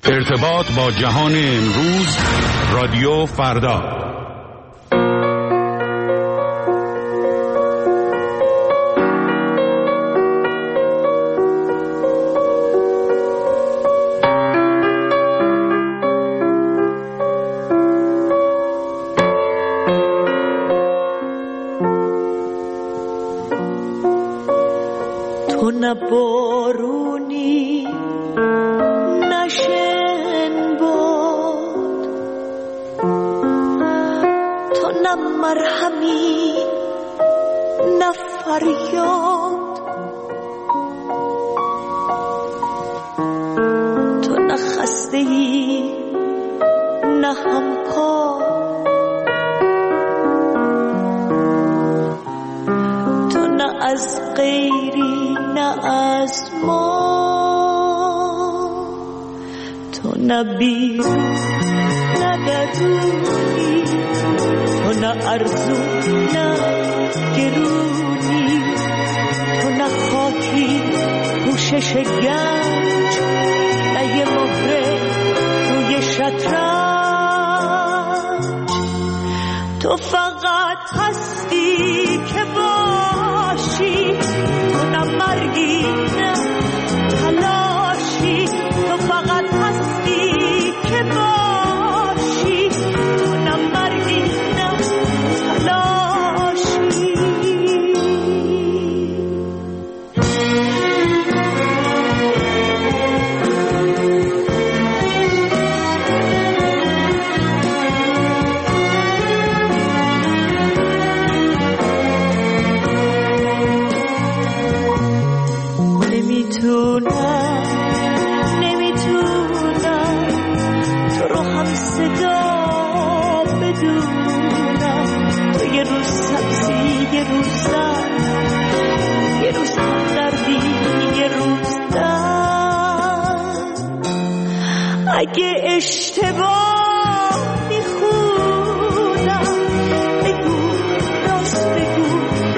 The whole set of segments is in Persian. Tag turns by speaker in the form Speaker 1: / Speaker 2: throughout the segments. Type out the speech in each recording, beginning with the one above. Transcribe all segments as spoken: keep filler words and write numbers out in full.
Speaker 1: ارتباط با جهان امروز، رادیو فردا.
Speaker 2: تو نه بارونی نشن باد، تو نه مرهمی نه فریاد، تو نه خسته ای نه همپا، تو نه از غیری نه از ما، تو نه بیرون نه درونی، تو نه ارزو نه گرونی، تو نه خاکی پوشش گنج نه یه مهره روی شطرنج، تو فقط هستی که باشی، تو نه مرگی نه تلاشی، تو فقط هستی که باشی، تو نه مرگی نه تلاشی. نمیتونم نمیتونم تو رو هم صدا بدونم، تو یه روز سبزی یه روز سر، یه روز دردی یه روز درد، اگه اشتباه میخونم بگو راست بگو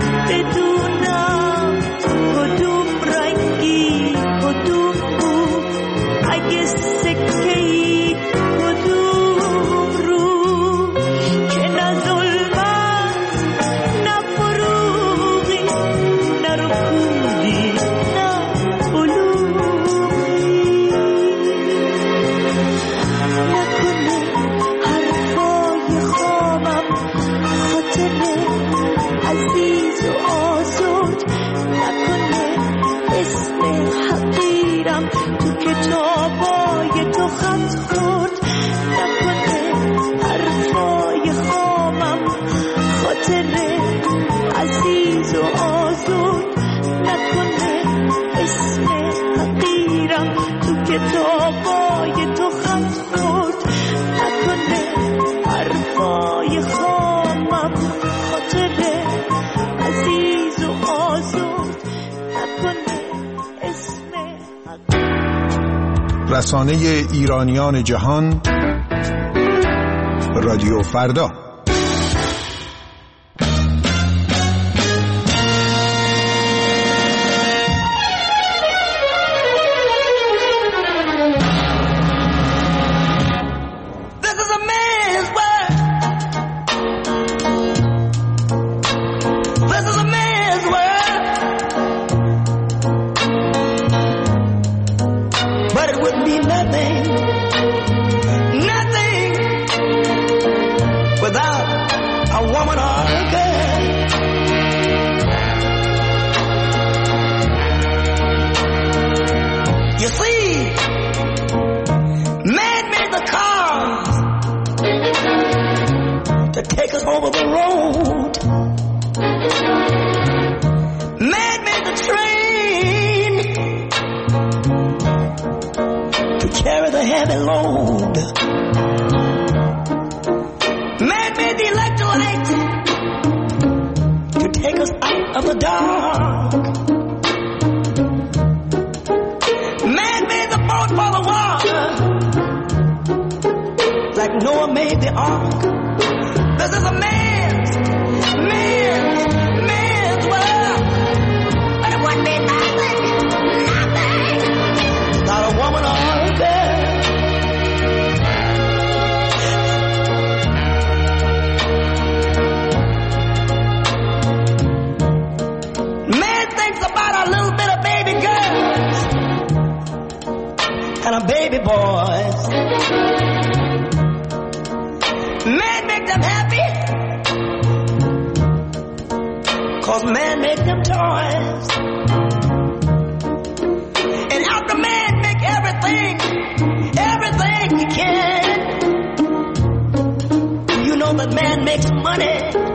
Speaker 2: بدونم کدوم رنگی کدوم بود، اگه سکه‌ای کدوم رو، که نه ظلمت نه فروغی نه رکودی نه بلوغی، نکنه حرفای خامم خاطر عزیز و آزاد، نکنه اسم حقیرم تو کتابای تو خط خورد، نکنه حرفای خامم خاطر عزیز و آزاد، نکنه اسم حقیرم تو کتابای تو خط خورد، نکنه حرفای خامم خاطر عزیز و آزاد، نکنه اسم حقیرم.
Speaker 3: رسانه ایرانیان جهان، رادیو فردا.
Speaker 4: This is a man's world. This is a man's world. But it would be nothing, nothing without a woman or a girl. You see, man made the cars to take us over the road. Man made the train to carry the heavy load. Man made the electric light to take us out of the dark. Man made the boat for the water, like Noah made the ark. This is a man's, man's, man's world. But it wouldn't be nothing, nothing without a woman or a girl. and a baby boys. Man make them happy, 'cause man make them toys. And after man make everything, everything he can, you know that man makes money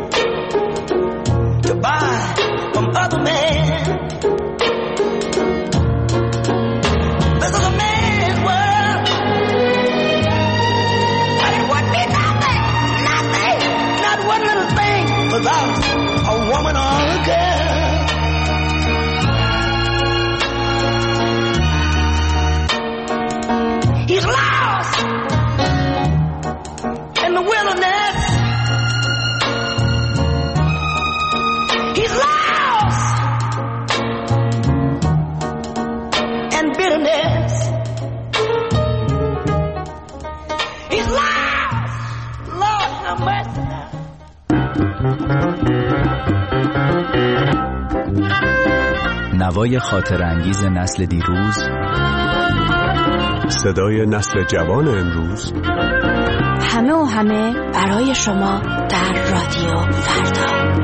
Speaker 4: to buy from other men. This is a man's world, but it wouldn't be nothing, nothing, not one little thing without a woman or a girl. He's lost in the wilderness. He's lost in bitterness. He's lost. Lord have mercy now.
Speaker 5: نوای خاطر انگیز نسل دیروز،
Speaker 1: صدای نسل جوان امروز،
Speaker 6: همه و همه برای شما در رادیو فردا.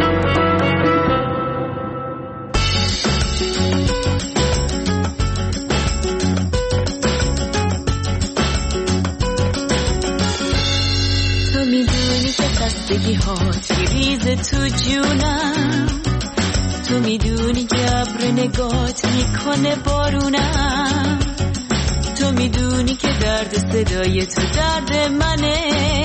Speaker 2: تو میدونی که خستگی ها تیریز تو جونم، تو میدونی که ابر نگات میکنه بارونم، تو میدونی که درد صدای تو درد منه،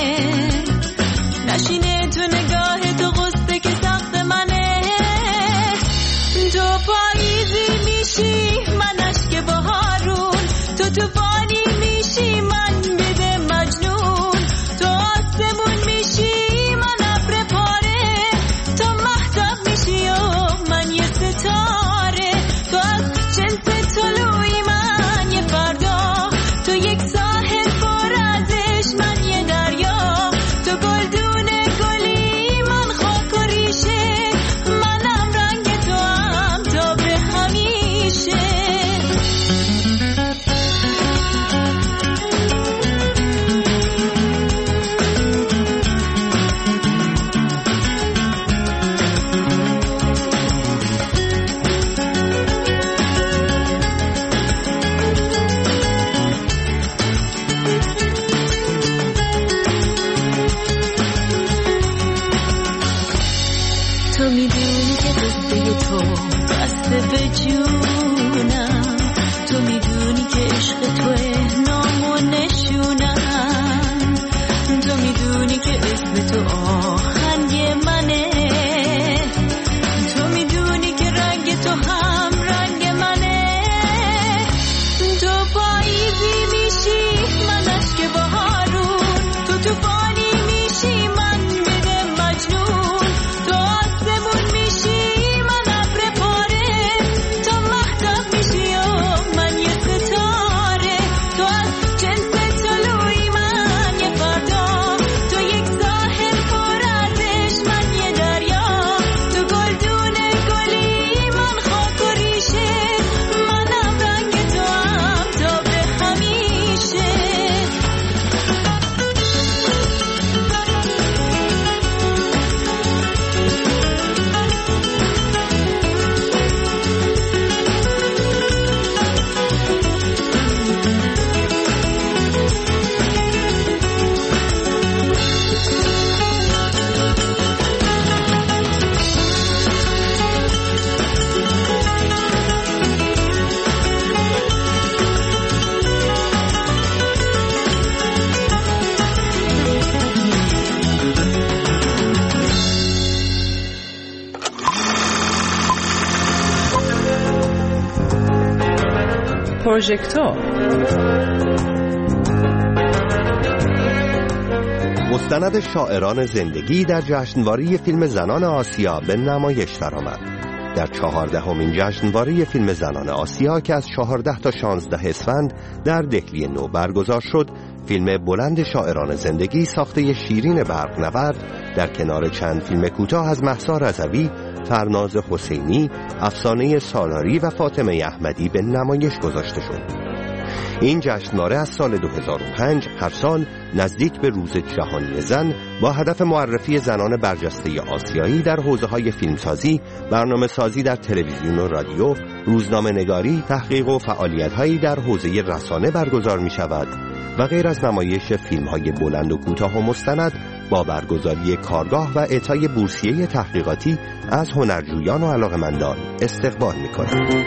Speaker 2: نشینه تو نگاه تو غصه که سخت منه. تو پاییزی میشی من اشک بهارون، تو توفانی میشی من بده مجنون، تو آسمون میشی من ابر پاره، تو مهتاب میشی و من یه ستاره، تو از جنس طلوعی من یه فردا، تو یک ساحل پر ازش من یه دریا، تو گلدون گلی من خاک و ریشه، منم رنگ تو هم تا به همیشه. تو میدونی که قصه تو بسته به جونم، تو میدونی که عشق توه نام و نشونم، تو میدونی که اسم تو آهنگ منه، تو میدونی که رنگ تو هم رنگ منه، تو پاییزی میشی من اشک بهارون، تو توفانی میشی من بده مجنون، تو آسمون میشی من ابر پاره، تو مهتاب میشی و من یه ستاره، تو از جنس طلوعی من یه فردا، تو یک ساحل پر ازش من یه دریا، تو گلدون گلی من خاک و ریشه، منم رنگ تو هم تا به همیشه.
Speaker 7: پروژکتور
Speaker 8: مستند شاعران زندگی در جشنواره فیلم زنان آسیا به نمایش درآمد. در چهاردهمین جشنواره فیلم زنان آسیا که از چهارده تا شانزده اسفند در دهلی نو برگزار شد، فیلم بلند شاعران زندگی ساخته شیرین برق‌نورد در کنار چند فیلم کوتاه از مهسا رضوی، فرناز حسینی، افسانه سالاری و فاطمه احمدی به نمایش گذاشته شد. این جشنواره از سال دو هزار و پنج هر سال نزدیک به روز جهانی زن با هدف معرفی زنان برجسته آسیایی در حوزه‌های فیلمسازی، برنامه‌سازی در تلویزیون و رادیو، روزنامه‌نگاری، تحقیق و فعالیت‌هایی در حوزه رسانه برگزار می‌شود و غیر از نمایش فیلم‌های بلند و کوتاه و مستند با برگزاری کارگاه و اعطای بورسیه تحقیقاتی از هنرجویان و علاقه‌مندان استقبال می‌کند.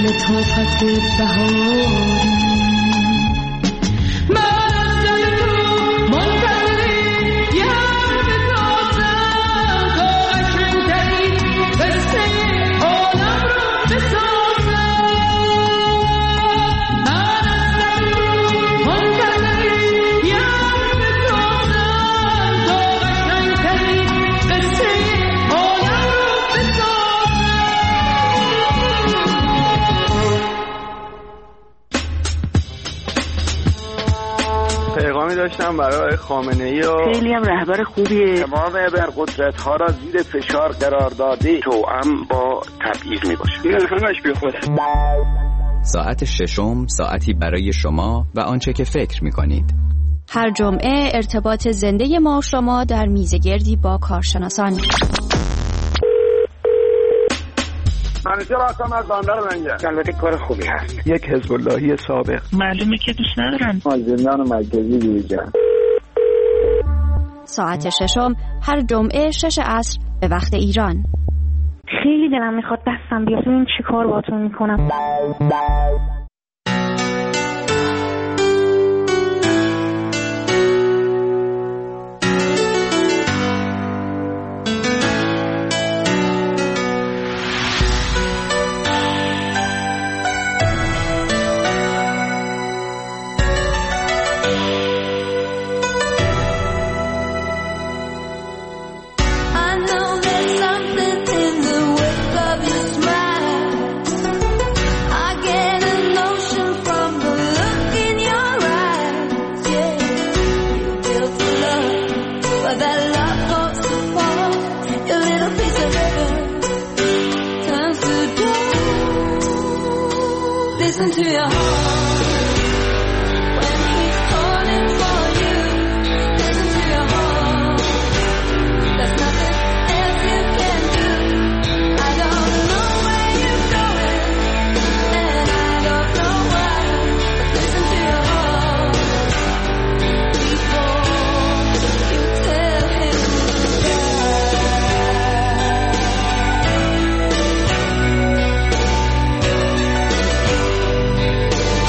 Speaker 7: لطافت بهاری من از دل تو میکنم برای خامنه‌ای و
Speaker 9: خیلی هم رهبر خوبیه.
Speaker 7: تمام ابرقدرت‌ها را زیر فشار قرار داده، توأم با تبعیض میباشه. این همش بیخوده.
Speaker 5: ساعت ششم، ساعتی برای شما و آنچه که فکر میکنید.
Speaker 6: هر جمعه ارتباط زنده ما و شما در میزگردی با کارشناسان.
Speaker 7: منیجر هستم از بندر لنگر. البته کار خوبی هست. یک حزب اللهی سابق.
Speaker 9: معلومه که دوست ندارن.
Speaker 7: از زندان مرکزی بیرون.
Speaker 6: ساعت ششم هر جمعه شش عصر به وقت ایران.
Speaker 9: خیلی دلم میخواد دستم بیاد ببین چی کار باهاتون میکنم.
Speaker 2: Listen to your heart when he's calling for you. Listen to your heart. There's nothing else you can do. I don't know where you're going, and I don't know why. But listen to your heart before you tell him to die.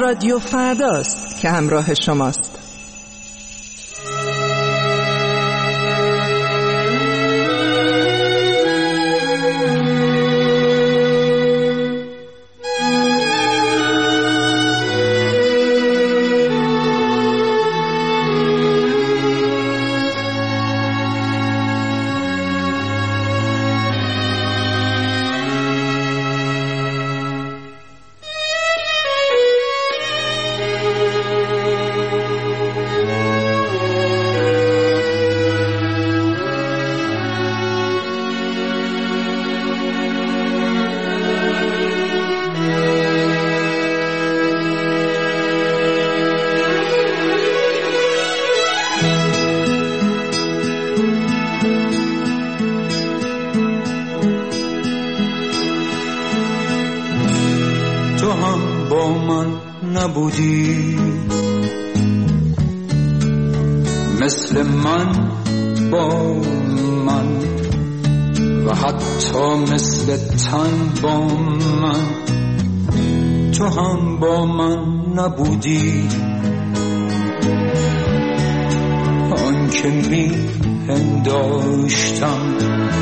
Speaker 10: رادیو فرداست که همراه شماست.
Speaker 11: نبودی مثل من با من و حتی مثل تن با من، تو هم با من نبودی. آن که می پنداشتم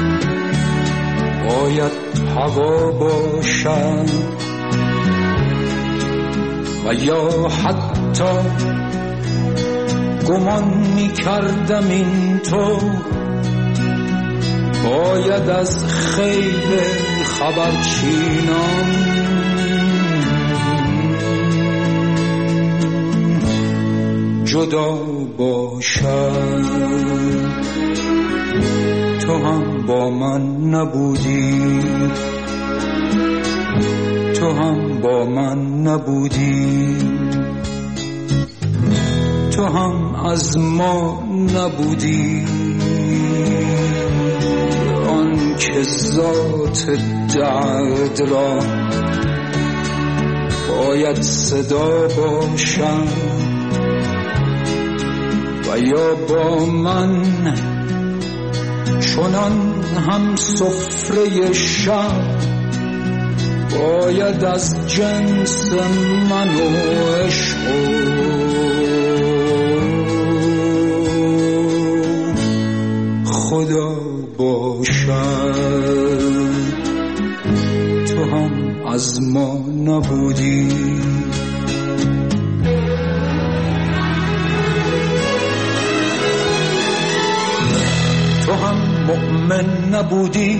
Speaker 11: باید هوا باشد و یا حتی گمان می کردم این تو باید از خیل خبرچینان جدا باشد. تو هم با من نبودی، تو هم با من نبودی، تو هم از ما نبودی. آن که ذات درد را باید صدا باشم و یا با من چنان هم سفره شب باید از جنس من و عشق خدا باشد. تو هم از ما نبودی، تو هم مؤمن نبودی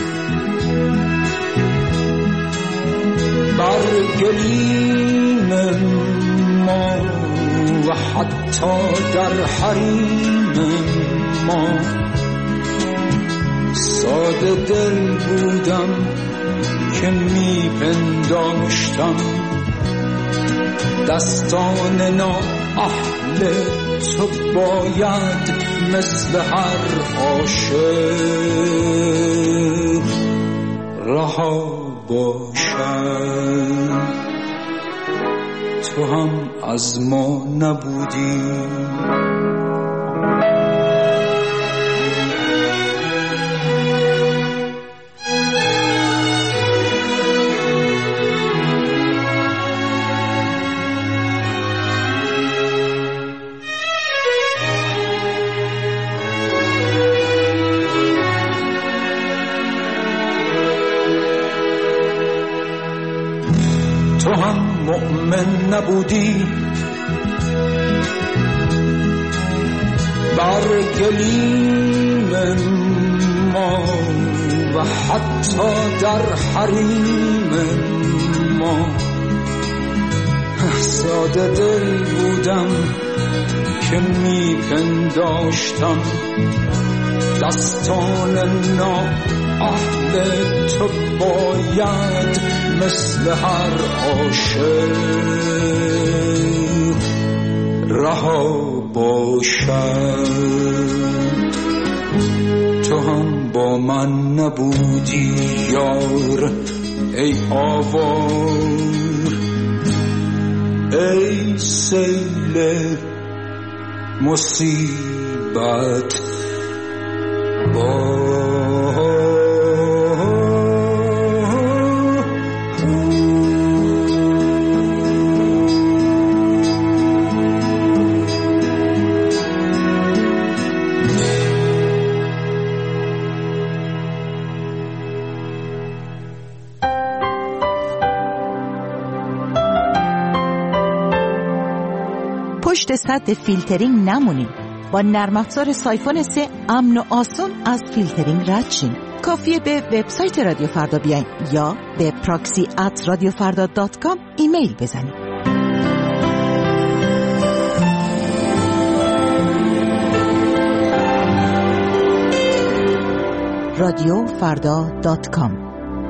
Speaker 11: بر گلیم ما و حتی در حریم ما. ساده دل بودم که می پنداشتم دستان نا اهل تو باید مثل هر عاشق رها باشد. تو هم از ما نبودی، تو هم مؤمن نبودی بر گلیم ما و حتی در حریم ما. ساده دل بودم که می پنداشتم دستان نا اهل تو باید مثل هر عاشق رها باشد. تو هم با من نبودی یار ای آوار، ای سیل مصیبت با
Speaker 12: پشت سد فیلترینگ نمونین. با نرم افزار سایفون سه امن و آسون از فیلترینگ رد شین. کافیه به وبسایت رادیو فردا بیاین یا به پراکسی ات رادیو فردا دات کام ایمیل بزنید. رادیو فردا دات کام.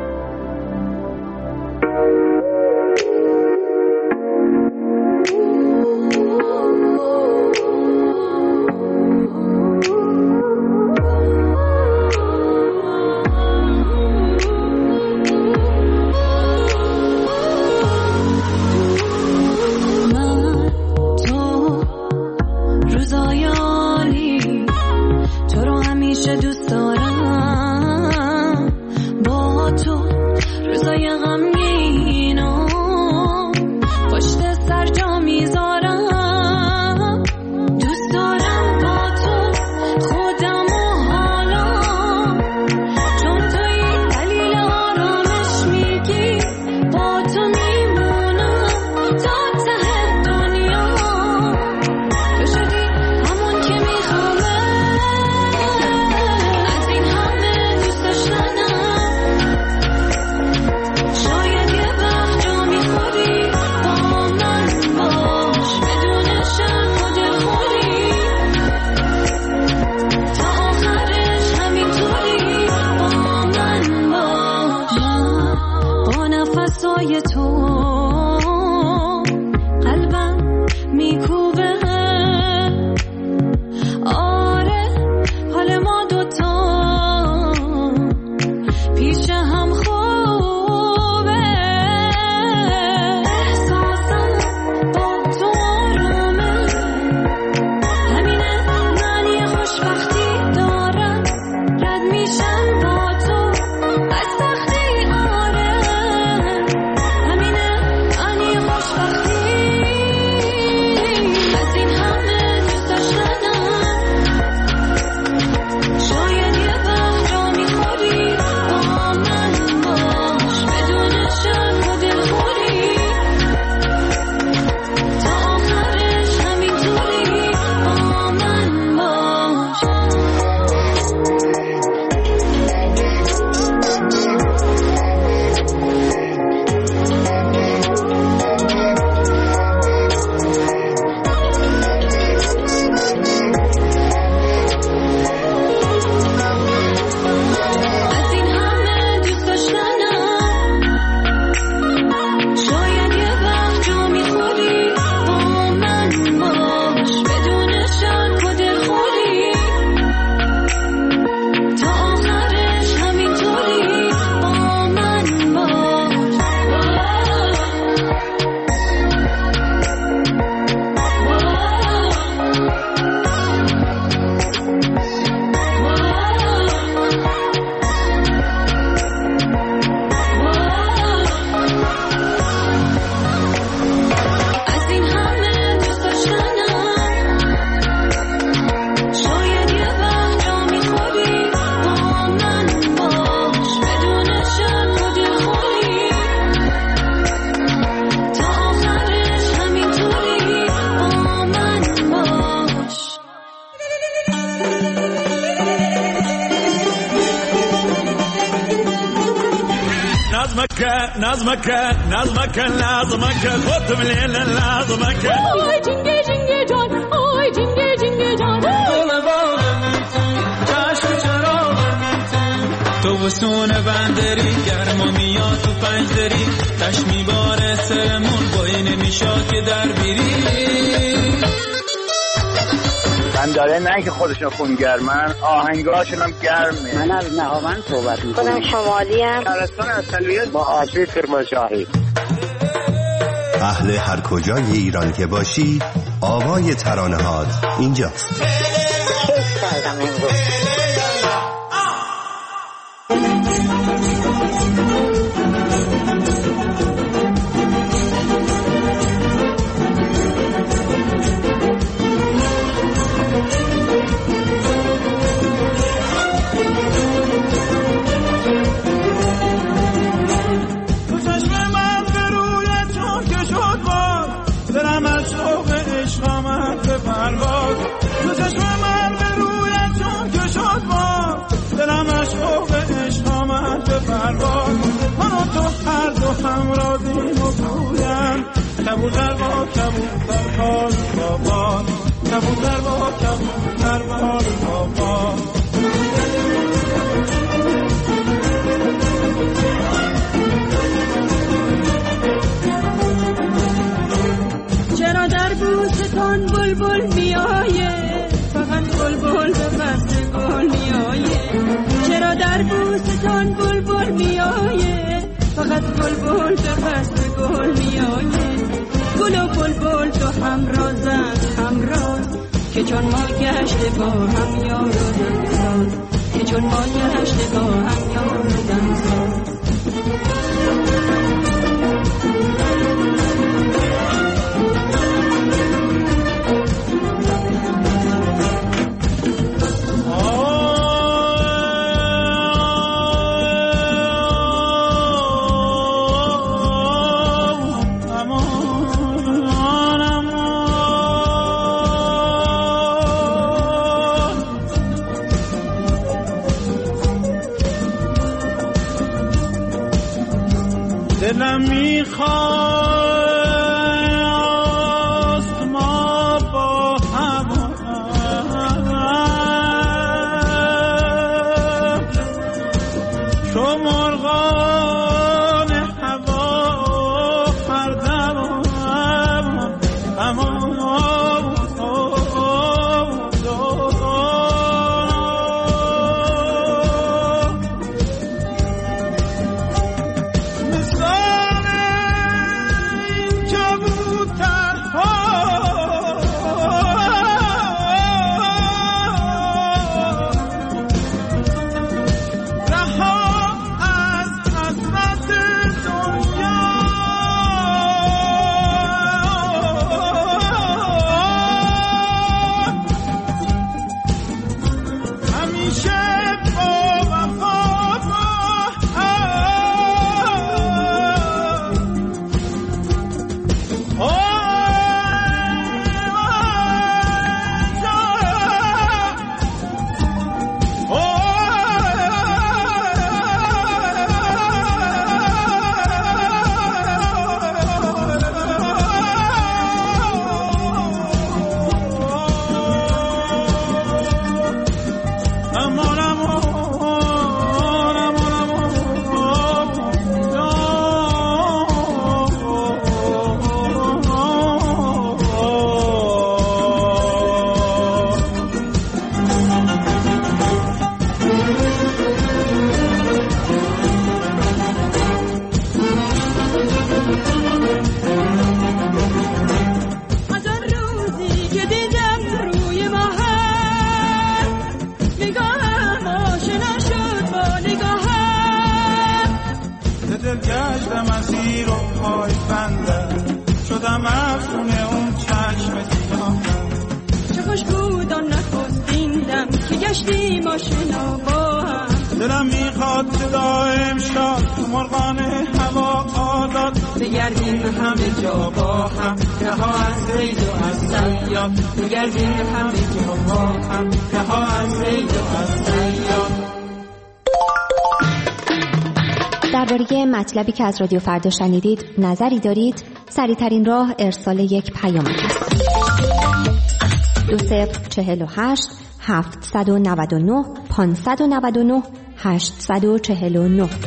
Speaker 13: نظمك نظمك لازمك خذ من الليل لازمك
Speaker 2: آی جنگه جنگه جان آی جنگه جنگه جان
Speaker 11: دل باغ چشم چراغ تو وسون بندری گرم میاد تو پنجدری تش میباره سرمون بایی نمیشا که در بیری
Speaker 7: من داره نه که خودشون خونگرمن آهنگاشون هم گرمه.
Speaker 14: من از نهاوند صحبت میکنم.
Speaker 9: خودم شمالی هم
Speaker 7: شهرستان اصلیت با آشوی کرمانشاهی.
Speaker 8: اهل هر کجای ایران که باشی آوای ترانه هات اینجاست.
Speaker 9: کیف کردم امروز.
Speaker 13: دلم از شوق عشق آمد کبوتر با کبوتر بال بابا کبوتر با کبوتر بال بابا
Speaker 15: چرا در بوستان بلبل میآیه فقط بلبل به قصد گل میآیه چرا در بوستان بلبل میآیه فقط بلبل به قصد گل میآیه گل و بلبل تو همرازند همراز که چون ما گشته با هم یار و دمساز که چون ما گشته با هم یار و دمساز
Speaker 13: دلم میخواست ما با هم چو مرغان هوا پردم اما دلم میخواد که دائم شاد تو مرغان هوا آزاد بگردیم همه جا با هم که ها از زید و از سیاد بگردیم همه جا با هم که ها از زید و از سیاد.
Speaker 16: درباره مطلبی که از رادیو فردا شنیدید نظری دارید؟ سریع‌ترین راه ارسال یک پیام است. دو صفر چهل و هشت هفتصد و نود و نه پانصد و نود و نه هشتصد و چهل و نه.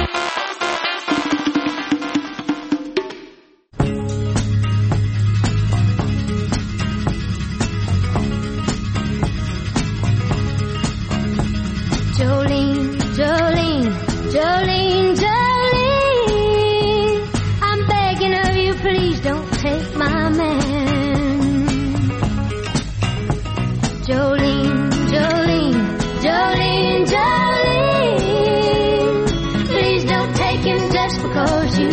Speaker 17: Jolene, Jolene, Jolene, Jolene, I'm begging of you, please don't take my man. Jolene, Jolene, Jolene, Jolene, please don't take him just because you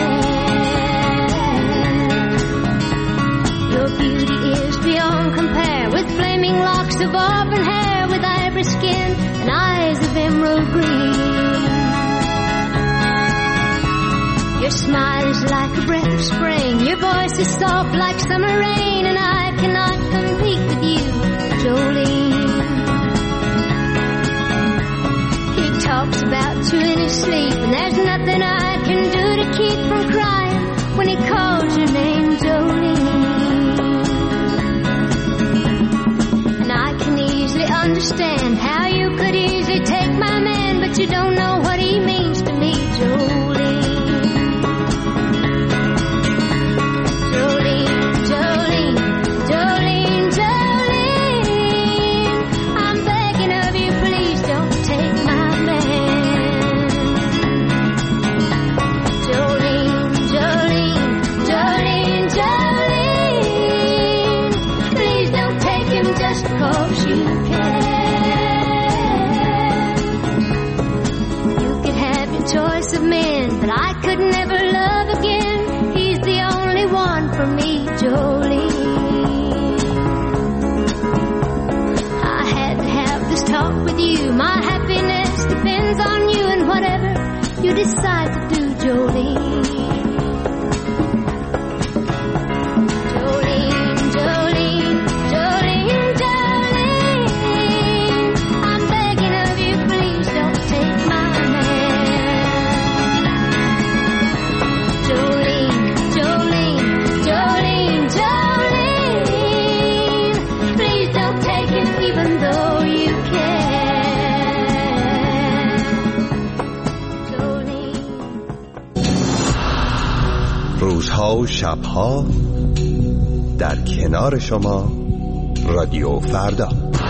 Speaker 17: can. Your beauty is beyond compare, with flaming locks of auburn hair, with ivory skin and eyes of emerald green. Your smile is like a breath of spring, your voice is soft like summer rain, and I cannot compete with you, Jolene. He talks about you in his sleep, and there's nothing I can do to keep from crying when he calls your name, understand how you could easily take my man, but you don't know what he means to me, Jolene. Jolene, Jolene, Jolene, Jolene, I'm begging of you, please don't take my man. Jolene, Jolene, Jolene, Jolene, please don't take him just cause you can. You could have your choice of men, but I could never love again. He's the only one for me, Jolene. I had to have this talk with you. My happiness depends on you and whatever you decide to do, Jolene. Jolene, Jolene, Jolene, Jolene, I'm begging of you, please don't take my man. Jolene, Jolene, Jolene, Jolene, please don't take him even though you can. Jolene.
Speaker 8: روزها و شبها در کنار شما رادیو فردا.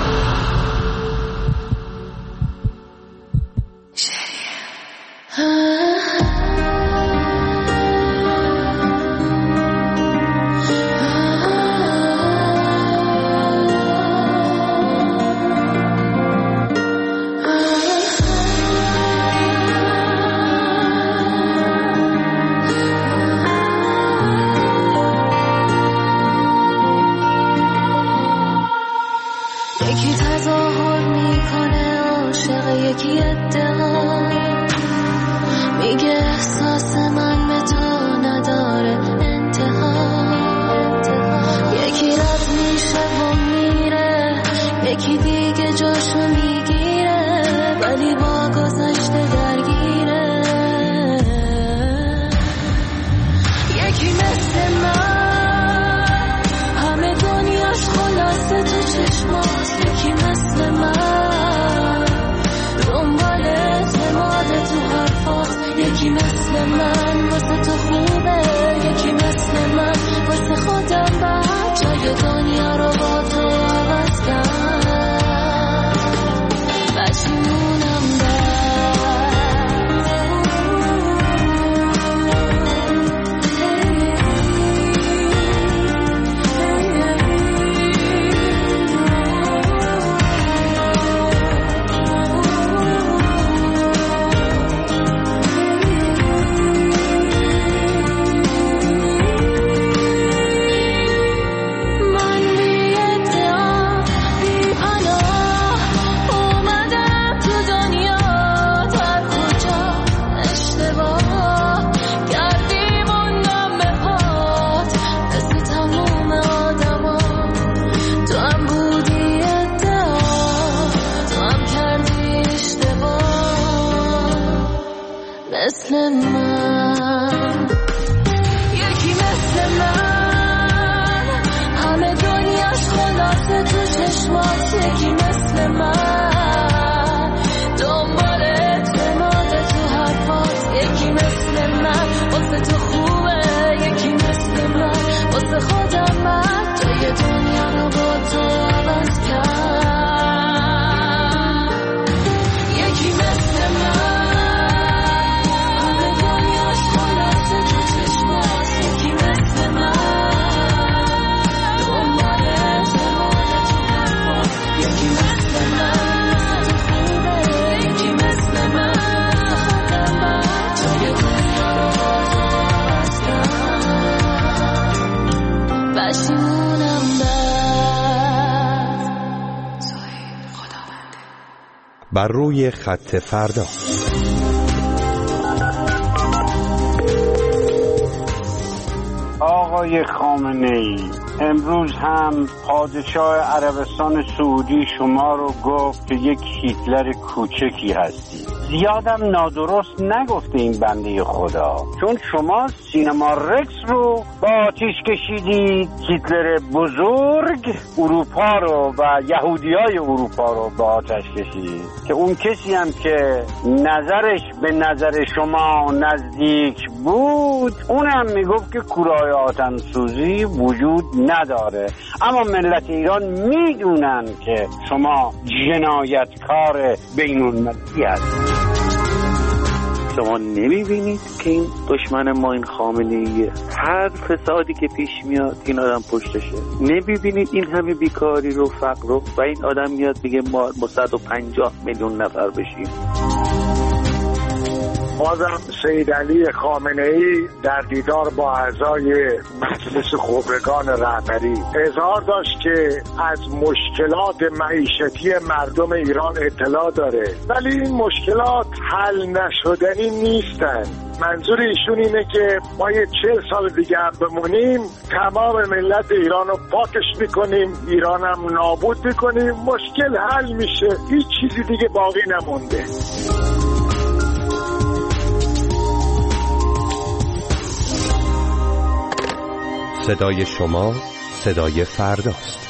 Speaker 2: یکی تظاهر میکنه عاشق، یکی ادعا میگه احساس من به تو نداره انتها. یکی رد میشه و میره، یکی دیگه جاشو میگیره ولی با گذشته درگیره. یکی مثل من همه دنیاش خلاصه تو چشماست، یکی مثل من دنبال اعتماد تو حرفاست، یکی مثل من واسه تو خوبه، یکی مثل من واسه خودم بعد جای دنیا رو با تو عوض کرد. پشیمونم مثل من، یکی مثل من همه دنیاش خلاصه تو چشماست، یکی مثل من دنبال اعتماد تو حرفات، یکی مثل من واسه تو خوبه، یکی مثل من واسه خودم من توی دنیا رو با تو عوض کرد. یکی مثل من
Speaker 8: بر روی خط فردا.
Speaker 7: آقای خامنه‌ای، امروز هم پادشاه عربستان سعودی شما رو گفت که یک هیتلر کوچکی هستی. زیادم نادرست نگفته این بنده خدا، چون شما سینما رکس رو با آتیش کشیدید، هیتلر بزرگ اروپا رو و یهودیای اروپا رو با آتش کشید که اون کسی هم که نظرش به نظر شما نزدیک بود اون هم میگفت که کورهای آتش‌سوزی وجود نداره. اما ملت ایران میدونن که شما جنایتکار بین‌المللی هستید.
Speaker 18: شما نمیبینید که این دشمن ما این خامنه‌ایه، هر فسادی که پیش میاد این آدم پشتشه؟ نمیبینید این همه بیکاری رو، فقر رو، و این آدم میاد میگه ما با صد و پنجاه میلیون نفر بشیم.
Speaker 19: بازم سید علی خامنه‌ای در دیدار با اعضای مجلس خبرگان رهبری اظهار داشت که از مشکلات معیشتی مردم ایران اطلاع داره، ولی این مشکلات حل نشدنی نیستن. منظور ایشون اینه که ما یه چهل سال دیگه هم بمونیم تمام ملت ایران رو پاکش میکنیم، ایران هم نابود میکنیم، مشکل حل میشه، هیچ چیزی دیگه باقی نمونده.
Speaker 8: صدای شما صدای فرداست.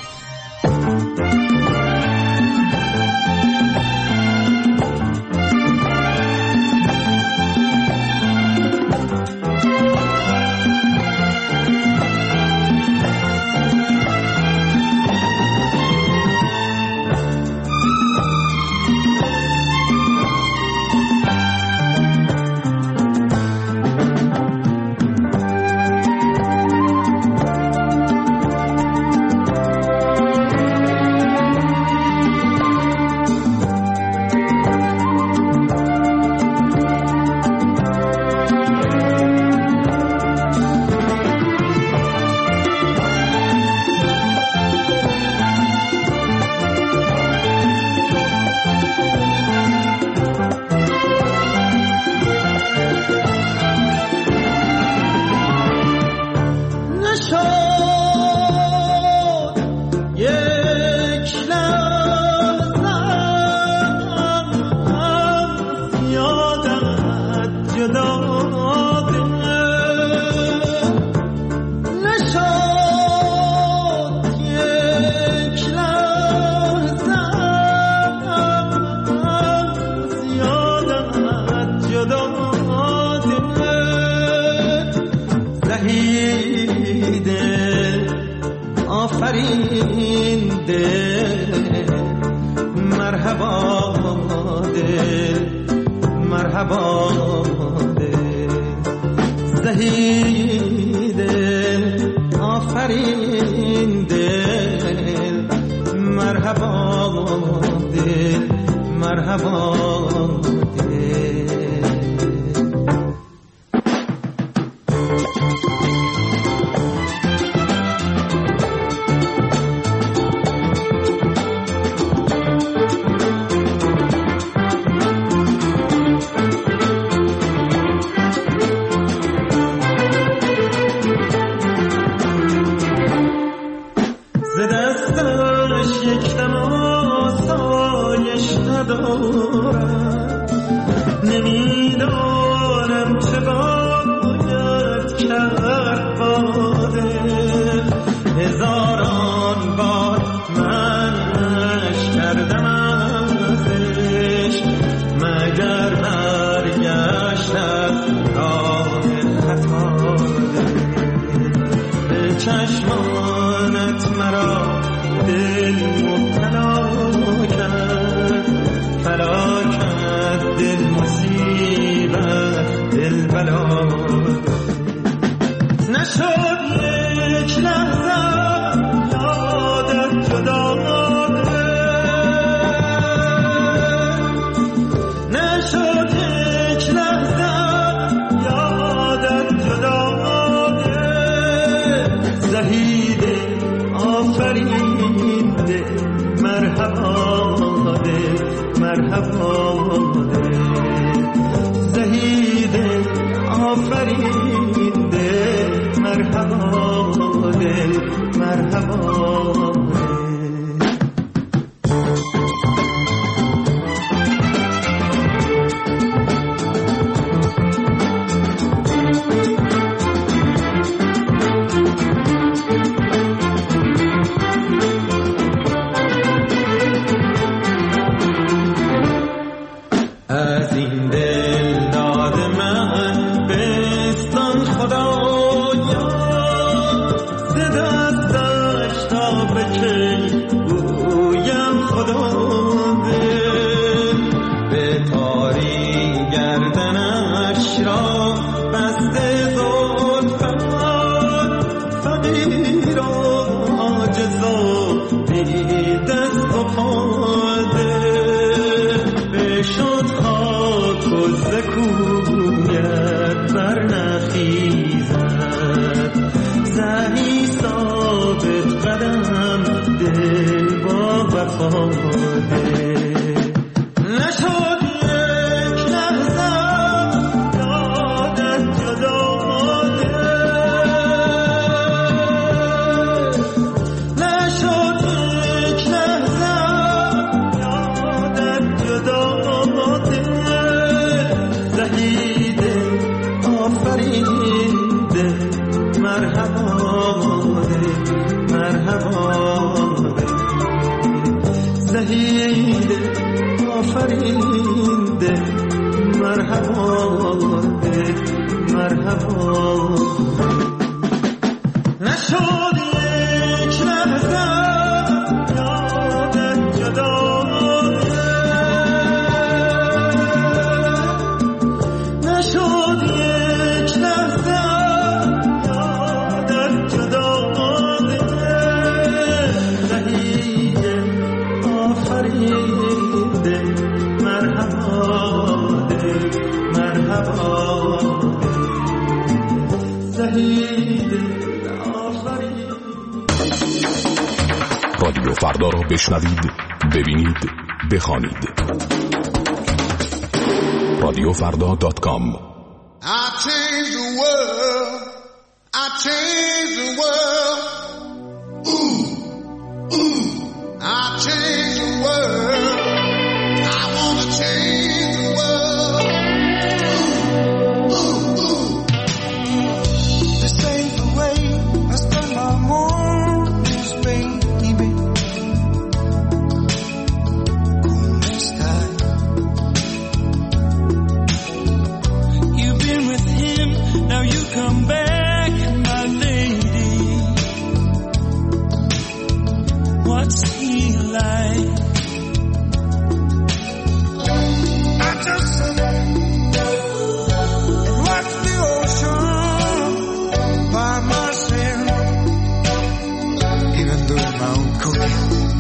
Speaker 20: رادیو فردا را بشنوید، ببینید، بخوانید. رادیو فردا دات کام.
Speaker 21: I change the world, I change the world, ooh, ooh, I change the world, I wanna change the world, ooh, ooh, ooh. This ain't the way I spend my mornings, baby. You've been with him, now you come back, my lady. What's he like? I just watch the ocean by myself, even though my own cooking.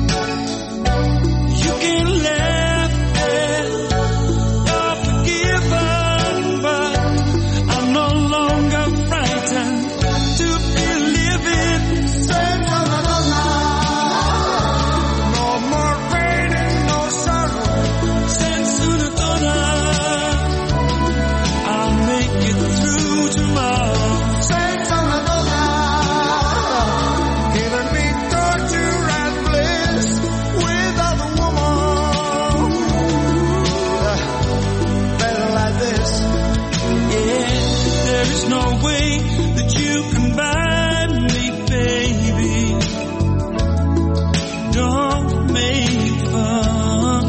Speaker 21: You can laugh at or forgiven, but I'm no longer frightened to be living. Same for the night. No more pain and no sorrow. Sense to the dawn. I'll make it through tomorrow. Same for the night. Giving me torture and bliss without a woman. Better like this. Yeah, there is no way that you can buy me, baby. Don't make fun.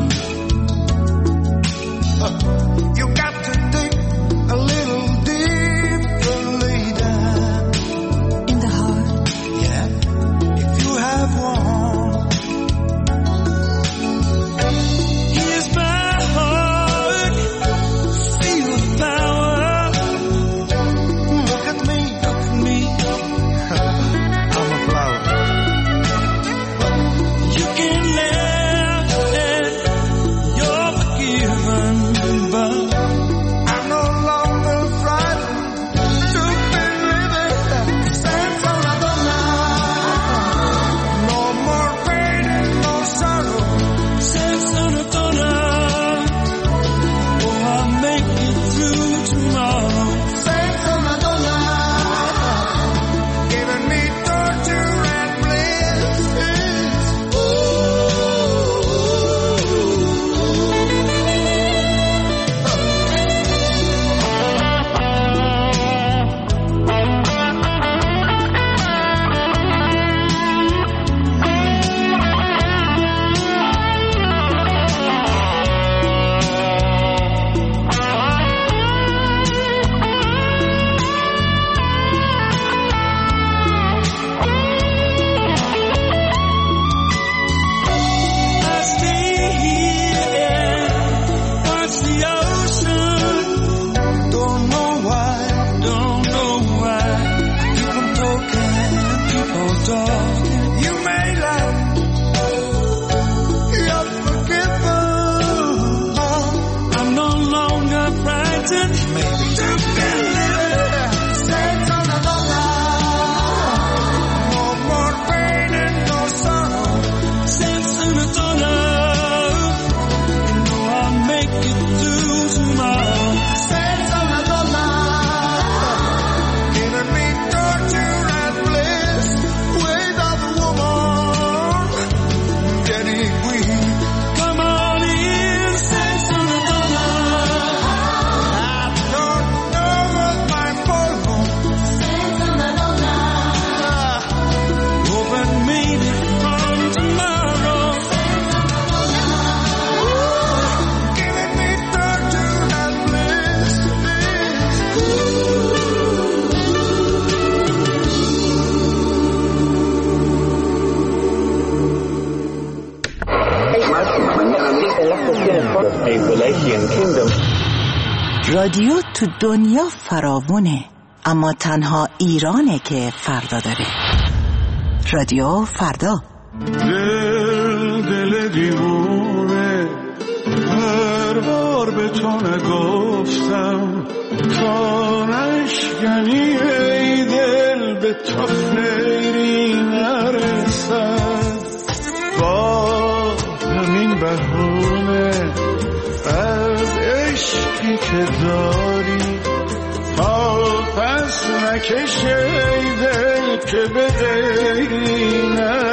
Speaker 21: You got to dig a little deeper later. In the heart? Yeah, if you have one. Here's my heart, feel the power. Look at me, look at me. I'm a flower. You can laugh and you're forgiven, but I'm no longer frightened to be living. Stand for another night. No more pain and no sorrow. Stand for another night. Oh, I'll make it through tomorrow. Stand for another night. Giving me torture and bliss. Ooh.
Speaker 12: رادیو تو دنیا فراوونه، اما تنها ایرانه که فردا داره. رادیو فردا.
Speaker 21: دل دل دیوونه، هر بار به تو نگفتم تا نشکنی ای دل به تو خیری نرسد. با همین بهونه از عشقی که داری تا پس نکشه ای دل که به غیری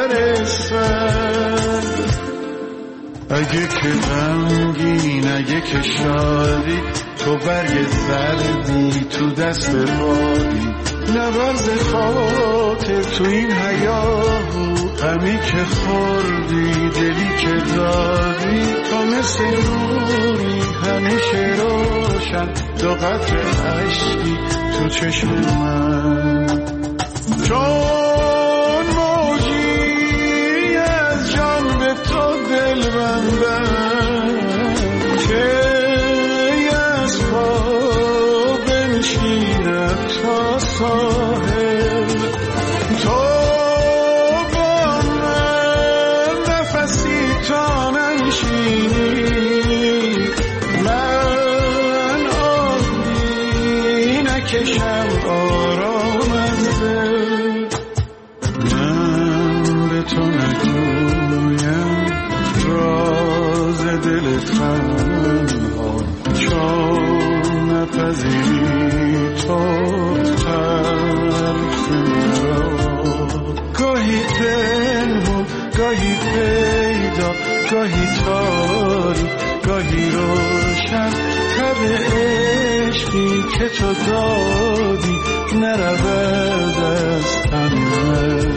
Speaker 21: نرسد. اگه که غمگین اگه که شادی، تو برگ زردی تو دست بادی، نبرز خاطر تو این حیاهو، غمی که خوردی دلی که دادی، تو مثل نوری همیشه روشن، دو قطره عشقی تو چشم من. چون موجی از جان به تو دل بندم، که از پا بنشینم تا ساحل، تو با من نفسی تا ننشینی، من آبی نکشم آرام از دل. من به تو نگویم راز دل تنها، چون نپذیری تو تلخ مرا. گاهی پنهون گاهی پیدا، گاهی تاری گاهی روشن، تب عشقی که تو دادی نرود از تن من.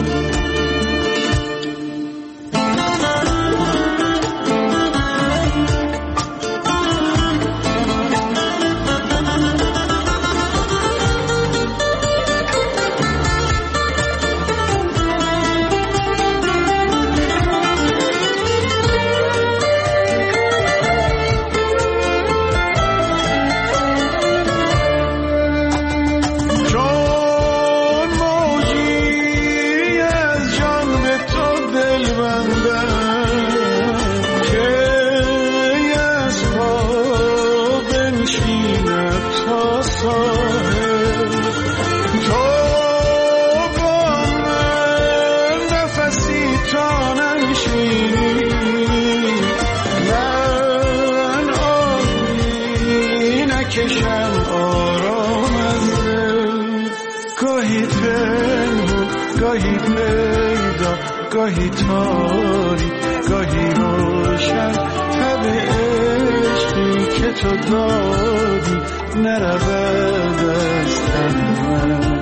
Speaker 21: گاهی پیدا گاهی تاری گاهی روشن، تب عشقی که تو دادی نرود از تن من.